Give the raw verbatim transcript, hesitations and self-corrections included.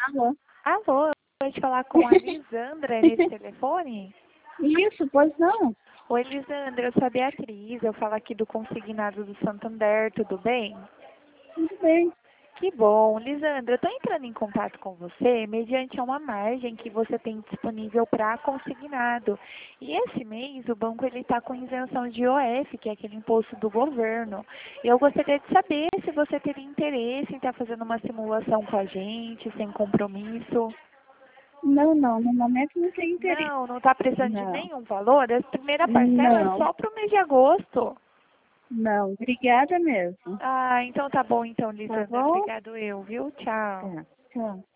Alô? Alô, pode falar com a Lisandra nesse telefone? Isso, pois não. Oi, Lisandra, eu sou a Beatriz, eu falo aqui do Consignado do Santander, tudo bem? Tudo bem. Que bom. Lisandra, eu estou entrando em contato com você mediante uma margem que você tem disponível para consignado. E esse mês o banco ele está com isenção de I O F, que é aquele imposto do governo. Eu gostaria de saber se você teria interesse em estar fazendo uma simulação com a gente, sem compromisso. Não, não, no momento não tem interesse. Não, não está precisando de Não, nenhum valor? A primeira parcela é não, só para o mês de agosto. não. Obrigada mesmo. Ah, então tá bom então, Tá Lisandra. bom? Obrigado eu, viu? Tchau. Tá, tchau.